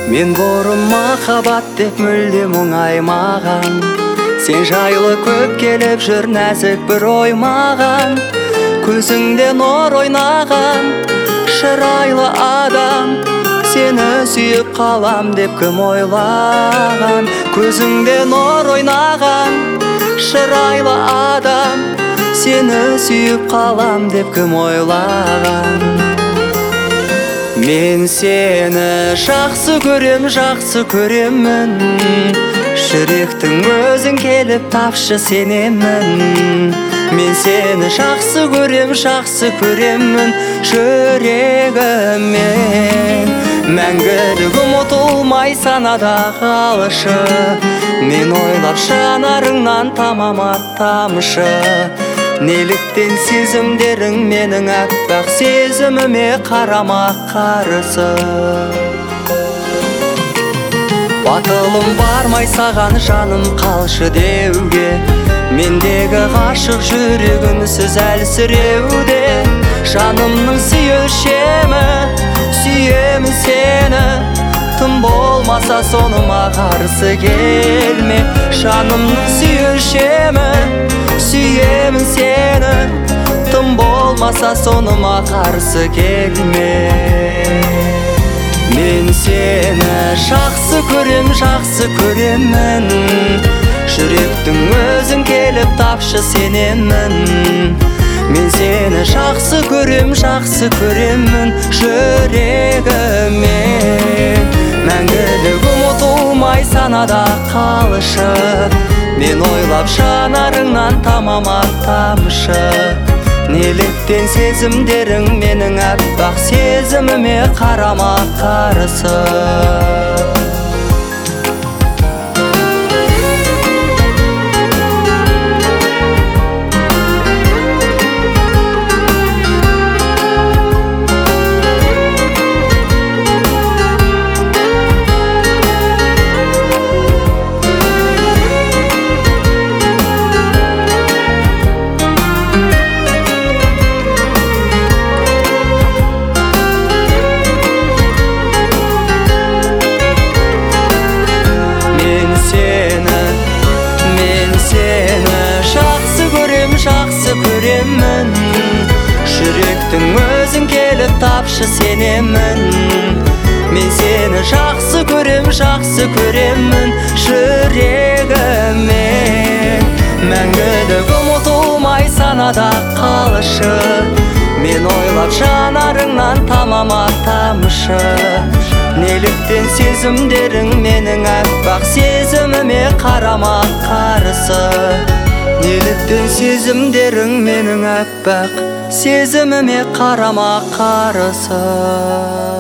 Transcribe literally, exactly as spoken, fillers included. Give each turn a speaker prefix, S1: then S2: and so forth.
S1: Мен бұрын махаббат деп мүлдем оңаймаған, сен жайлы көп келіп жүр нәзік бір ой маған. Көзіңде нұр ойнаған шырайлы адам, сені сүйіп қалам деп кім ойлаған. Көзіңде нұр ойнаған шырайлы адам, сені сүйіп қалам деп кім ойлаған. Мен сені жақсы көрем, жақсы көремін, жүректің өзің келіп тапшы сенемін. Мен сені жақсы көрем, жақсы көремін, жүрегіммен. Мәңгілік ұмытылмай санада қалшы, мен ойлап жанарыңнан тамам тамшы. Неліктен сезімдерің менің аппақ сезіміме қарама қарсы. Батылым бармай саған жаным қалшы деуге, мендегі ғашық жүрегім сіз әлсіреуде. Жанымның сүйілшемі, сүйемін сені, тым болмаса соныма қарсы келме. Жанымның сүйілшемі, сүйемін сені, тым болмаса соныма қарсы келме. Мен сені жақсы көрем, жақсы көремін, жүректің өзің келіп тапшы сенемін. Мен сені жақсы көрем, жақсы көремін, жүрегіммен. Мәңгілік ұмытылмай санада қалшы, мен ойлап жанарыңнан тамам тамшы. Неліктен сезімдерің менің аппақ сезіміме қарама қарсы. Жақсы көремін, жүректің өзің келіп тапшы сенемін. Мен сені жақсы көрем, жақсы көремін, жүрегіммен. Мәңгілік ұмытылмай санада қалшы, мен ойлап жанарыңнан тамам тамшы. Неліктен сезімдерің менің аппақ сезіміме қарама қарсы. Неліктен сезімдерің менің аппақ сезіміме қарама қарсы.